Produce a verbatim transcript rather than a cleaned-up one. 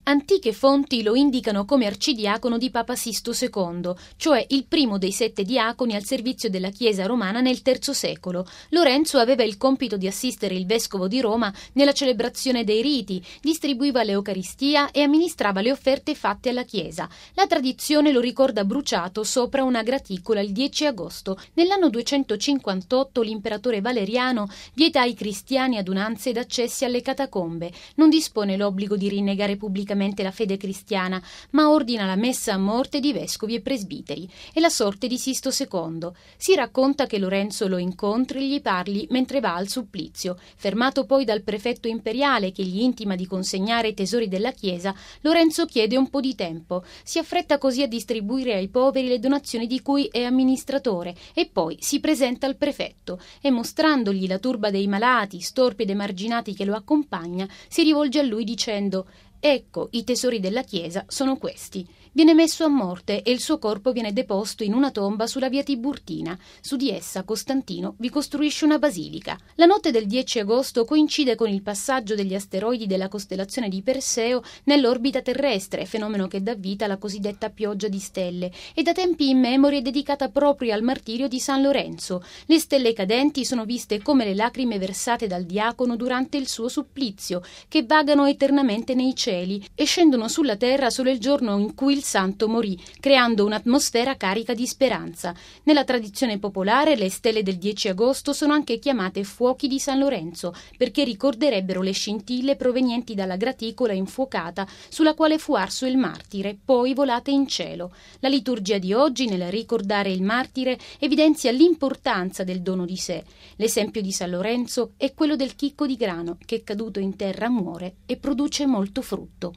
Antiche fonti lo indicano come arcidiacono di Papa Sisto secondo, cioè il primo dei sette diaconi al servizio della Chiesa romana nel terzo secolo. Lorenzo aveva il compito di assistere il vescovo di Roma nella celebrazione dei riti, distribuiva l'Eucaristia e amministrava le offerte fatte alla Chiesa. La tradizione lo ricorda bruciato sopra una graticola il dieci agosto. Nell'anno duecentocinquantotto l'imperatore Valeriano vieta ai cristiani adunanze ed accessi alle catacombe. Non dispone l'obbligo di rinnegare pubblicamente la fede cristiana, ma ordina la messa a morte di vescovi e presbiteri. E la sorte di Sisto secondo. Si racconta che Lorenzo lo incontri e gli parli mentre va al supplizio. Fermato poi dal prefetto imperiale che gli intima di consegnare i tesori della Chiesa, Lorenzo chiede un po' di tempo. Si affretta così a distribuire ai poveri le donazioni di cui è amministratore e poi si presenta al prefetto e, mostrandogli la turba dei malati, storpi ed emarginati che lo accompagna, si rivolge a lui dicendo: «Ecco, i tesori della Chiesa sono questi». Viene messo a morte e il suo corpo viene deposto in una tomba sulla via Tiburtina. Su di essa Costantino vi costruisce una basilica. La notte del dieci agosto coincide con il passaggio degli asteroidi della costellazione di Perseo nell'orbita terrestre, fenomeno che dà vita alla cosiddetta pioggia di stelle, e da tempi immemori è dedicata proprio al martirio di San Lorenzo. Le stelle cadenti sono viste come le lacrime versate dal diacono durante il suo supplizio, che vagano eternamente nei cieli e scendono sulla terra solo il giorno in cui il santo morì, creando un'atmosfera carica di speranza. Nella tradizione popolare le stelle del dieci agosto sono anche chiamate fuochi di San Lorenzo, perché ricorderebbero le scintille provenienti dalla graticola infuocata sulla quale fu arso il martire, poi volate in cielo. La liturgia di oggi, nel ricordare il martire, evidenzia l'importanza del dono di sé. L'esempio di San Lorenzo è quello del chicco di grano che, caduto in terra, muore e produce molto frutto.